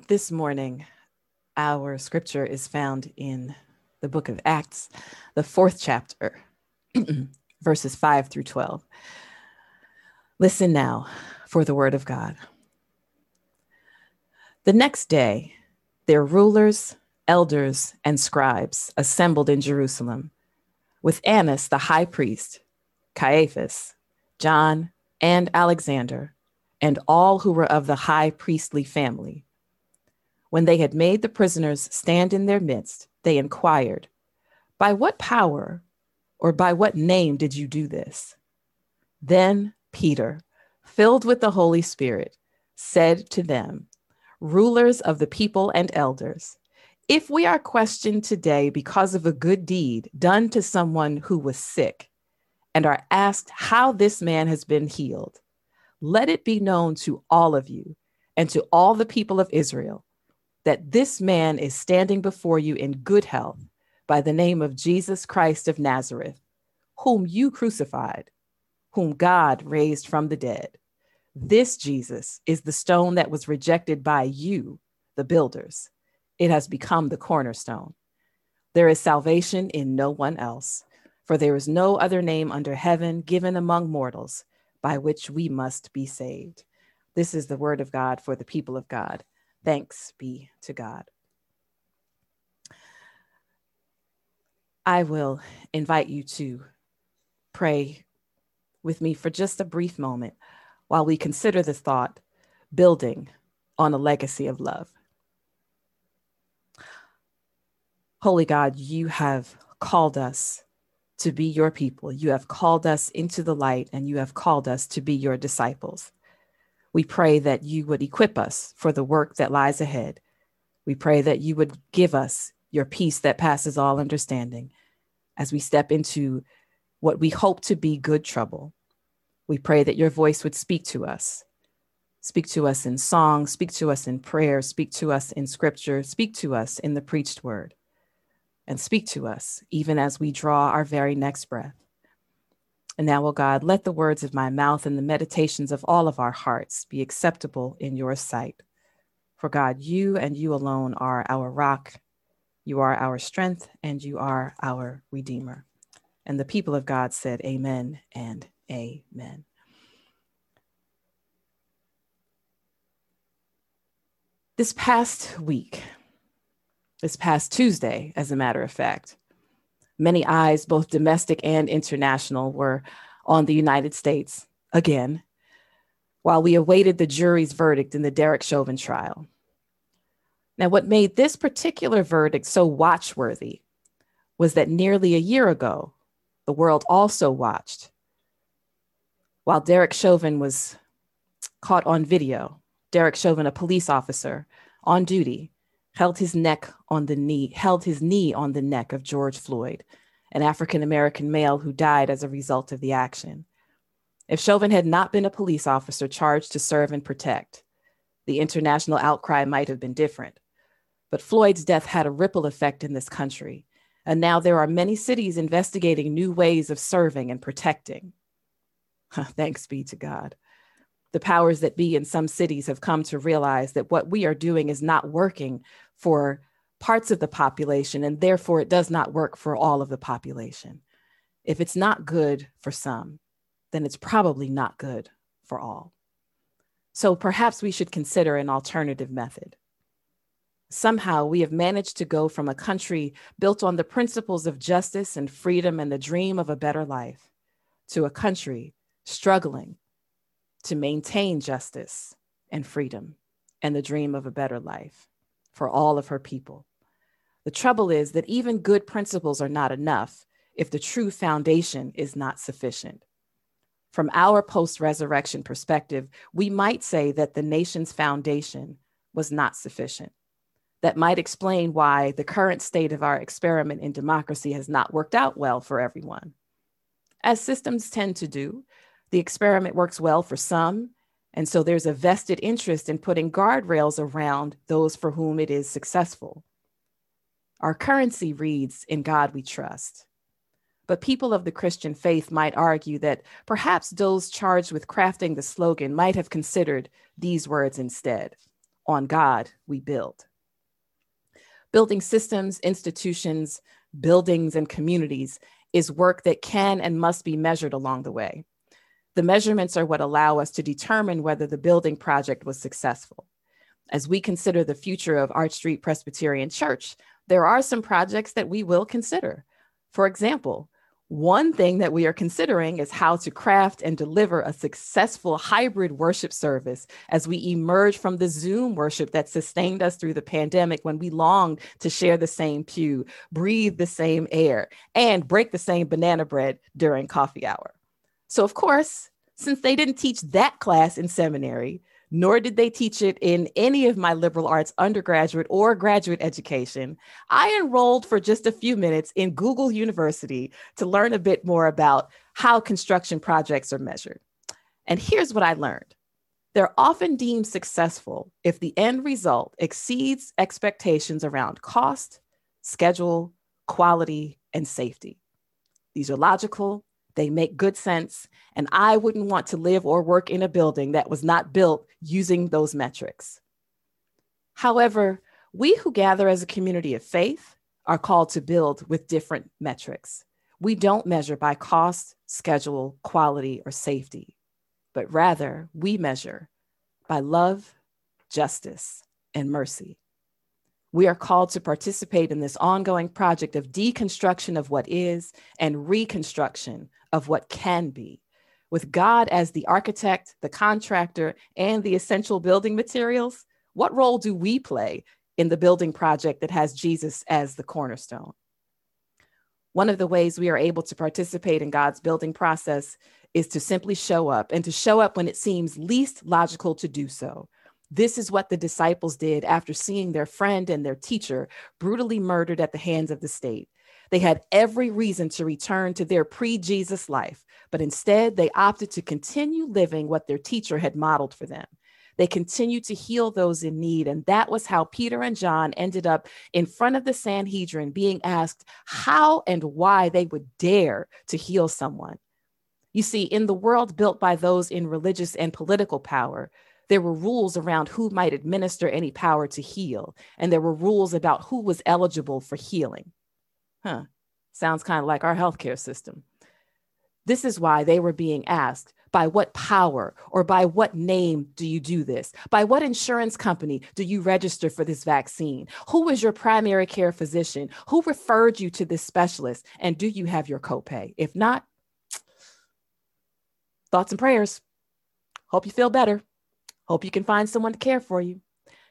This morning, our scripture is found in the book of Acts, the 4th chapter, verses 5 through 12. Listen now for the word of God. The next day, their rulers, elders, and scribes assembled in Jerusalem, with Annas the high priest, Caiaphas, John, and Alexander, and all who were of the high priestly family. When they had made the prisoners stand in their midst, they inquired, "By what power or by what name did you do this?" Then Peter, filled with the Holy Spirit, said to them, "Rulers of the people and elders, if we are questioned today because of a good deed done to someone who was sick, and are asked how this man has been healed, let it be known to all of you and to all the people of Israel that this man is standing before you in good health by the name of Jesus Christ of Nazareth, whom you crucified, whom God raised from the dead. This Jesus is the stone that was rejected by you, the builders. It has become the cornerstone. There is salvation in no one else, for there is no other name under heaven given among mortals by which we must be saved." This is the word of God for the people of God. Thanks be to God. I will invite you to pray with me for just a brief moment while we consider the thought, building on a legacy of love. Holy God, you have called us to be your people. You have called us into the light, and you have called us to be your disciples. We pray that you would equip us for the work that lies ahead. We pray that you would give us your peace that passes all understanding as we step into what we hope to be good trouble. We pray that your voice would speak to us in song, speak to us in prayer, speak to us in scripture, speak to us in the preached word, and speak to us even as we draw our very next breath. And now, O God, let the words of my mouth and the meditations of all of our hearts be acceptable in your sight. For God, you and you alone are our rock, you are our strength, and you are our Redeemer. And the people of God said, amen and amen. This past Tuesday, as a matter of fact, many eyes, both domestic and international, were on the United States again, while we awaited the jury's verdict in the Derek Chauvin trial. Now, what made this particular verdict so watchworthy was that nearly a year ago, the world also watched while Derek Chauvin was caught on video. Derek Chauvin, a police officer on duty, held his knee on the neck of George Floyd, an African-American male who died as a result of the action. If Chauvin had not been a police officer charged to serve and protect, the international outcry might have been different. But Floyd's death had a ripple effect in this country, and now there are many cities investigating new ways of serving and protecting. Thanks be to God. The powers that be in some cities have come to realize that what we are doing is not working for parts of the population, and therefore it does not work for all of the population. If it's not good for some, then it's probably not good for all. So perhaps we should consider an alternative method. Somehow we have managed to go from a country built on the principles of justice and freedom and the dream of a better life to a country struggling to maintain justice and freedom and the dream of a better life for all of her people. The trouble is that even good principles are not enough if the true foundation is not sufficient. From our post-resurrection perspective, we might say that the nation's foundation was not sufficient. That might explain why the current state of our experiment in democracy has not worked out well for everyone. As systems tend to do, the experiment works well for some, and so there's a vested interest in putting guardrails around those for whom it is successful. Our currency reads, "In God we trust." But people of the Christian faith might argue that perhaps those charged with crafting the slogan might have considered these words instead: On God we build. Building systems, institutions, buildings, and communities is work that can and must be measured along the way. The measurements are what allow us to determine whether the building project was successful. As we consider the future of Arch Street Presbyterian Church, there are some projects that we will consider. For example, one thing that we are considering is how to craft and deliver a successful hybrid worship service as we emerge from the Zoom worship that sustained us through the pandemic, when we longed to share the same pew, breathe the same air, and break the same banana bread during coffee hour. So of course, since they didn't teach that class in seminary, nor did they teach it in any of my liberal arts undergraduate or graduate education, I enrolled for just a few minutes in Google University to learn a bit more about how construction projects are measured. And here's what I learned. They're often deemed successful if the end result exceeds expectations around cost, schedule, quality, and safety. These are logical. They make good sense, and I wouldn't want to live or work in a building that was not built using those metrics. However, we who gather as a community of faith are called to build with different metrics. We don't measure by cost, schedule, quality, or safety, but rather we measure by love, justice, and mercy. We are called to participate in this ongoing project of deconstruction of what is and reconstruction of what can be. With God as the architect, the contractor, and the essential building materials, what role do we play in the building project that has Jesus as the cornerstone? One of the ways we are able to participate in God's building process is to simply show up, and to show up when it seems least logical to do so. This is what the disciples did after seeing their friend and their teacher brutally murdered at the hands of the state. They had every reason to return to their pre-Jesus life, but instead they opted to continue living what their teacher had modeled for them. They continued to heal those in need, and that was how Peter and John ended up in front of the Sanhedrin, being asked how and why they would dare to heal someone. You see, in the world built by those in religious and political power, there were rules around who might administer any power to heal, and there were rules about who was eligible for healing. Sounds kind of like our healthcare system. This is why they were being asked, by what power or by what name do you do this? By what insurance company do you register for this vaccine? Who is your primary care physician? Who referred you to this specialist? And do you have your copay? If not, thoughts and prayers. Hope you feel better. Hope you can find someone to care for you.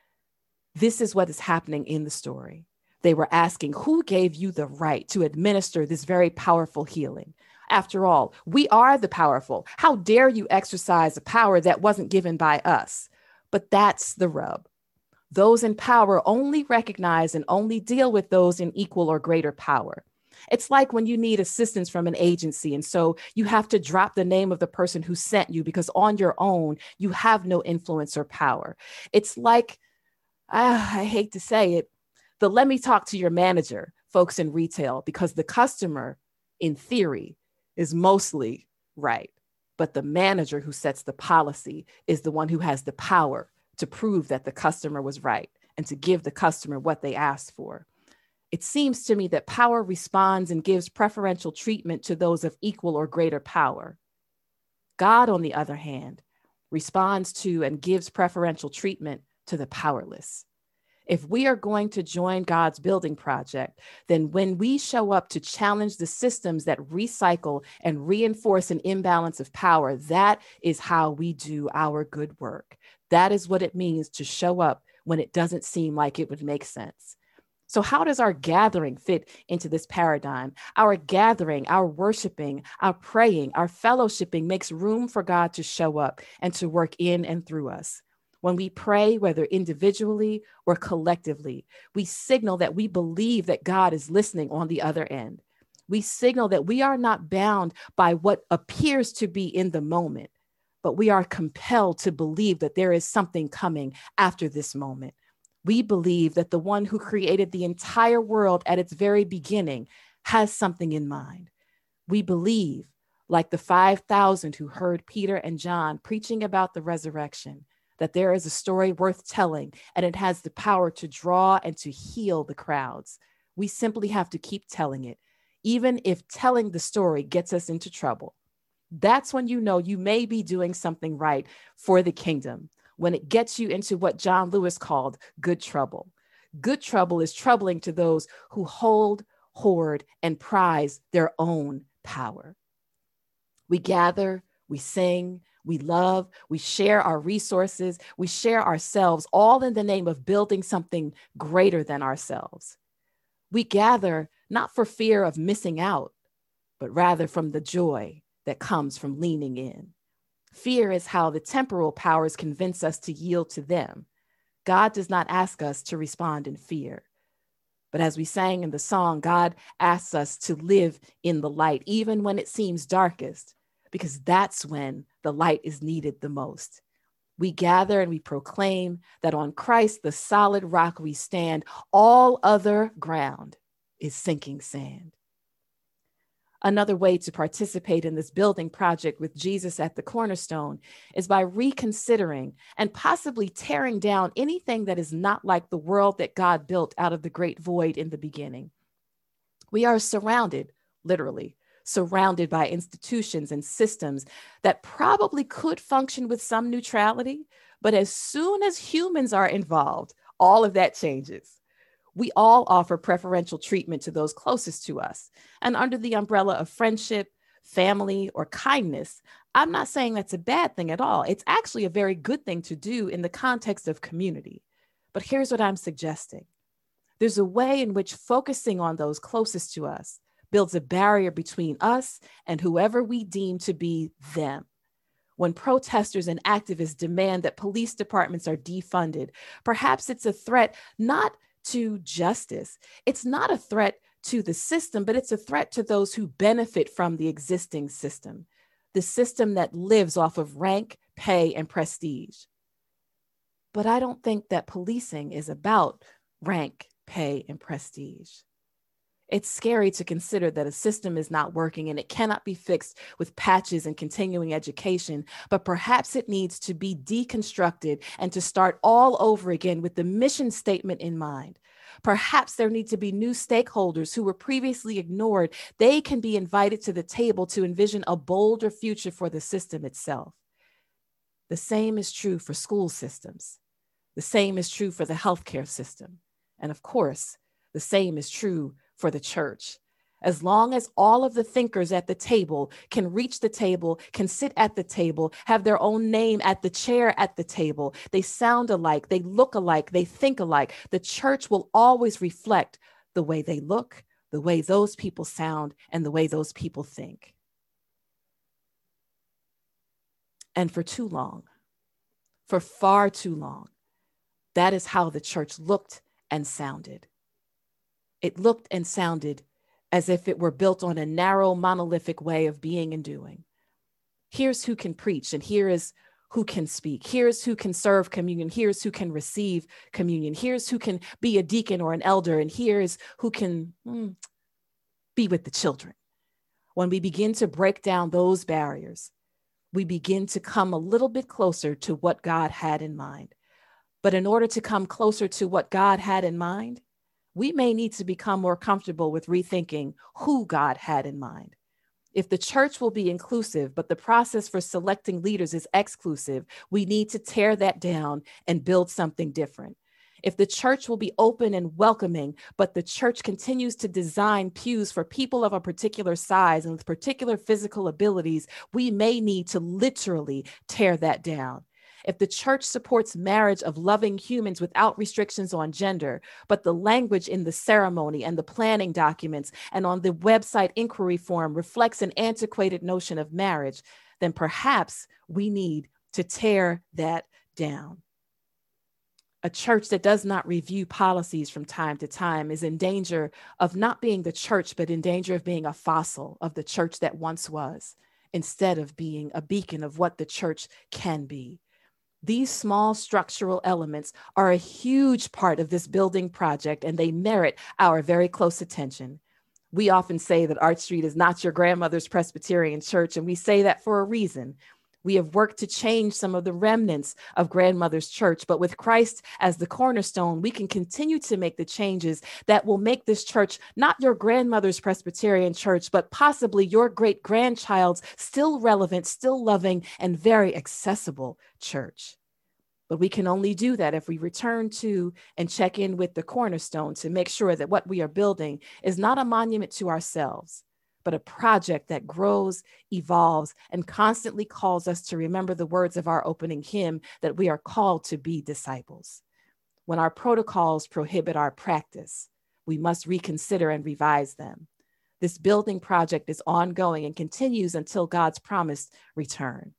This is what is happening in the story. They were asking, who gave you the right to administer this very powerful healing? After all, we are the powerful. How dare you exercise a power that wasn't given by us? But that's the rub. Those in power only recognize and only deal with those in equal or greater power. It's like when you need assistance from an agency, and so you have to drop the name of the person who sent you because on your own, you have no influence or power. It's like, I hate to say it, the let me talk to your manager, folks in retail, because the customer, in theory, is mostly right. But the manager who sets the policy is the one who has the power to prove that the customer was right and to give the customer what they asked for. It seems to me that power responds and gives preferential treatment to those of equal or greater power. God, on the other hand, responds to and gives preferential treatment to the powerless. If we are going to join God's building project, then when we show up to challenge the systems that recycle and reinforce an imbalance of power, that is how we do our good work. That is what it means to show up when it doesn't seem like it would make sense. So how does our gathering fit into this paradigm? Our gathering, our worshiping, our praying, our fellowshipping makes room for God to show up and to work in and through us. When we pray, whether individually or collectively, we signal that we believe that God is listening on the other end. We signal that we are not bound by what appears to be in the moment, but we are compelled to believe that there is something coming after this moment. We believe that the one who created the entire world at its very beginning has something in mind. We believe, like the 5,000 who heard Peter and John preaching about the resurrection, that there is a story worth telling, and it has the power to draw and to heal the crowds. We simply have to keep telling it, even if telling the story gets us into trouble. That's when you know you may be doing something right for the kingdom, when it gets you into what John Lewis called good trouble. Good trouble is troubling to those who hold, hoard, and prize their own power. We gather, we sing, we love, we share our resources, we share ourselves, all in the name of building something greater than ourselves. We gather not for fear of missing out, but rather from the joy that comes from leaning in. Fear is how the temporal powers convince us to yield to them. God does not ask us to respond in fear. But as we sang in the song, God asks us to live in the light, even when it seems darkest, because that's when the light is needed the most. We gather and we proclaim that on Christ, the solid rock we stand, all other ground is sinking sand. Another way to participate in this building project with Jesus at the cornerstone is by reconsidering and possibly tearing down anything that is not like the world that God built out of the great void in the beginning. We are surrounded, literally, surrounded by institutions and systems that probably could function with some neutrality, but as soon as humans are involved, all of that changes. We all offer preferential treatment to those closest to us. And under the umbrella of friendship, family, or kindness, I'm not saying that's a bad thing at all. It's actually a very good thing to do in the context of community. But here's what I'm suggesting. There's a way in which focusing on those closest to us builds a barrier between us and whoever we deem to be them. When protesters and activists demand that police departments are defunded, perhaps it's a threat not to justice. It's not a threat to the system, but it's a threat to those who benefit from the existing system, the system that lives off of rank, pay, and prestige. But I don't think that policing is about rank, pay, and prestige. It's scary to consider that a system is not working and it cannot be fixed with patches and continuing education, but perhaps it needs to be deconstructed and to start all over again with the mission statement in mind. Perhaps there need to be new stakeholders who were previously ignored. They can be invited to the table to envision a bolder future for the system itself. The same is true for school systems. The same is true for the healthcare system. And of course, the same is true for the church. As long as all of the thinkers at the table can reach the table, can sit at the table, have their own name at the chair at the table, they sound alike, they look alike, they think alike, the church will always reflect the way they look, the way those people sound, and the way those people think. And for too long, for far too long, that is how the church looked and sounded. It looked and sounded as if it were built on a narrow, monolithic way of being and doing. Here's who can preach, and here is who can speak. Here's who can serve communion. Here's who can receive communion. Here's who can be a deacon or an elder, and here's who can be with the children. When we begin to break down those barriers, we begin to come a little bit closer to what God had in mind. But in order to come closer to what God had in mind, we may need to become more comfortable with rethinking who God had in mind. If the church will be inclusive, but the process for selecting leaders is exclusive, we need to tear that down and build something different. If the church will be open and welcoming, but the church continues to design pews for people of a particular size and with particular physical abilities, we may need to literally tear that down. If the church supports marriage of loving humans without restrictions on gender, but the language in the ceremony and the planning documents and on the website inquiry form reflects an antiquated notion of marriage, then perhaps we need to tear that down. A church that does not review policies from time to time is in danger of not being the church, but in danger of being a fossil of the church that once was, instead of being a beacon of what the church can be. These small structural elements are a huge part of this building project, and they merit our very close attention. We often say that Arch Street is not your grandmother's Presbyterian church, and we say that for a reason. We have worked to change some of the remnants of Grandmother's Church, but with Christ as the cornerstone, we can continue to make the changes that will make this church not your grandmother's Presbyterian church, but possibly your great grandchild's still relevant, still loving, and very accessible church. But we can only do that if we return to and check in with the cornerstone to make sure that what we are building is not a monument to ourselves, but a project that grows, evolves, and constantly calls us to remember the words of our opening hymn that we are called to be disciples. When our protocols prohibit our practice, we must reconsider and revise them. This building project is ongoing and continues until God's promised return.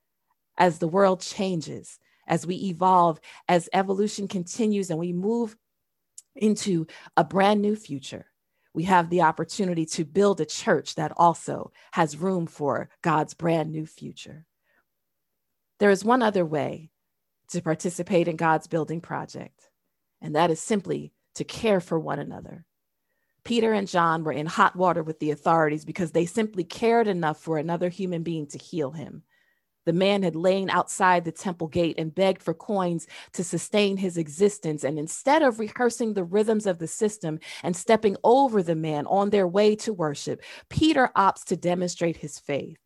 As the world changes, as we evolve, as evolution continues and we move into a brand new future, we have the opportunity to build a church that also has room for God's brand new future. There is one other way to participate in God's building project, and that is simply to care for one another. Peter and John were in hot water with the authorities because they simply cared enough for another human being to heal him. The man had lain outside the temple gate and begged for coins to sustain his existence. And instead of rehearsing the rhythms of the system and stepping over the man on their way to worship, Peter opts to demonstrate his faith.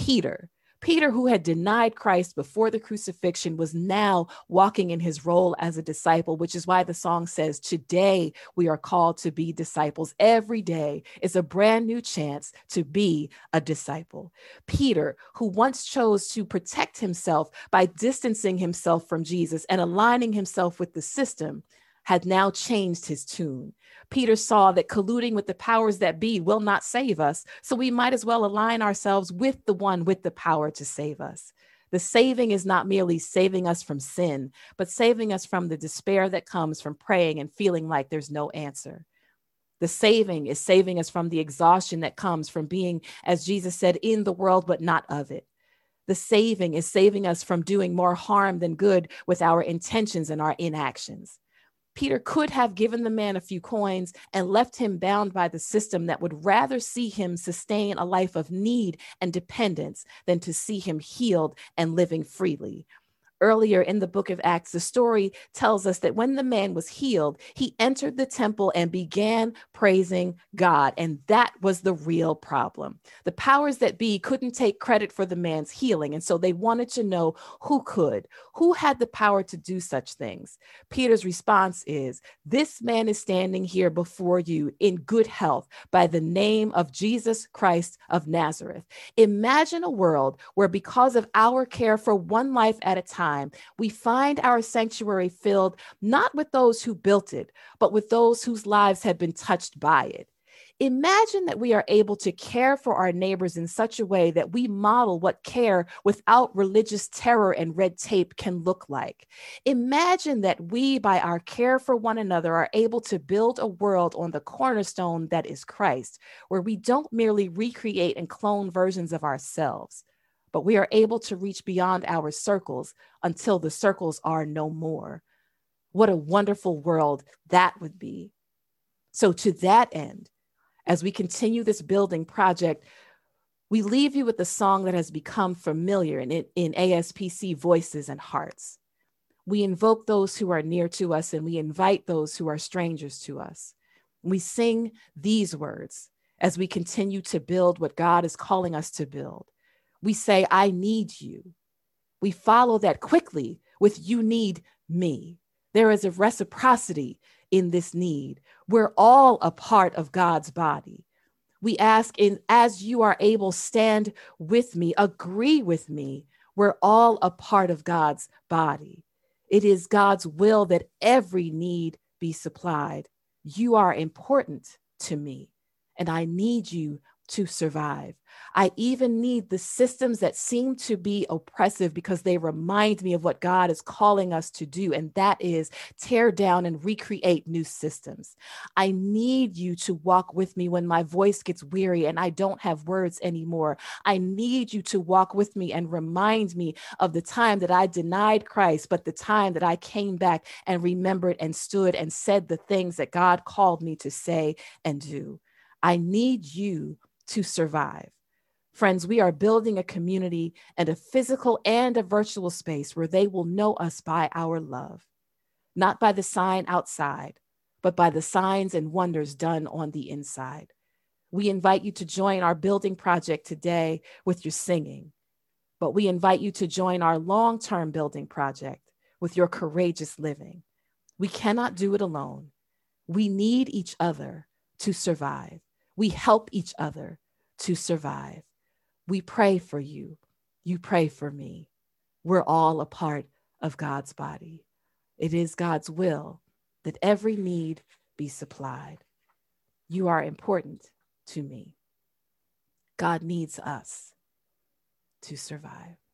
Peter, who had denied Christ before the crucifixion, was now walking in his role as a disciple, which is why the song says, today we are called to be disciples. Every day is a brand new chance to be a disciple. Peter, who once chose to protect himself by distancing himself from Jesus and aligning himself with the system, had now changed his tune. Peter saw that colluding with the powers that be will not save us, so we might as well align ourselves with the one with the power to save us. The saving is not merely saving us from sin, but saving us from the despair that comes from praying and feeling like there's no answer. The saving is saving us from the exhaustion that comes from being, as Jesus said, in the world, but not of it. The saving is saving us from doing more harm than good with our intentions and our inactions. Peter could have given the man a few coins and left him bound by the system that would rather see him sustain a life of need and dependence than to see him healed and living freely. Earlier in the book of Acts, the story tells us that when the man was healed, he entered the temple and began praising God. And that was the real problem. The powers that be couldn't take credit for the man's healing. And so they wanted to know who could, who had the power to do such things. Peter's response is, this man is standing here before you in good health by the name of Jesus Christ of Nazareth. Imagine a world where, because of our care for one life at a time, we find our sanctuary filled not with those who built it, but with those whose lives had been touched by it. Imagine that we are able to care for our neighbors in such a way that we model what care without religious terror and red tape can look like. Imagine that we, by our care for one another, are able to build a world on the cornerstone that is Christ, where we don't merely recreate and clone versions of ourselves, but we are able to reach beyond our circles until the circles are no more. What a wonderful world that would be. So to that end, as we continue this building project, we leave you with a song that has become familiar in ASPC voices and hearts. We invoke those who are near to us and we invite those who are strangers to us. We sing these words as we continue to build what God is calling us to build. We say, I need you. We follow that quickly with you need me. There is a reciprocity in this need. We're all a part of God's body. We ask, as you are able, stand with me, agree with me. We're all a part of God's body. It is God's will that every need be supplied. You are important to me, and I need you to survive. I even need the systems that seem to be oppressive because they remind me of what God is calling us to do, and that is tear down and recreate new systems. I need you to walk with me when my voice gets weary and I don't have words anymore. I need you to walk with me and remind me of the time that I denied Christ, but the time that I came back and remembered and stood and said the things that God called me to say and do. I need you to survive. Friends, we are building a community and a physical and a virtual space where they will know us by our love, not by the sign outside, but by the signs and wonders done on the inside. We invite you to join our building project today with your singing, but we invite you to join our long-term building project with your courageous living. We cannot do it alone. We need each other to survive. We help each other to survive. We pray for you. You pray for me. We're all a part of God's body. It is God's will that every need be supplied. You are important to me. God needs us to survive.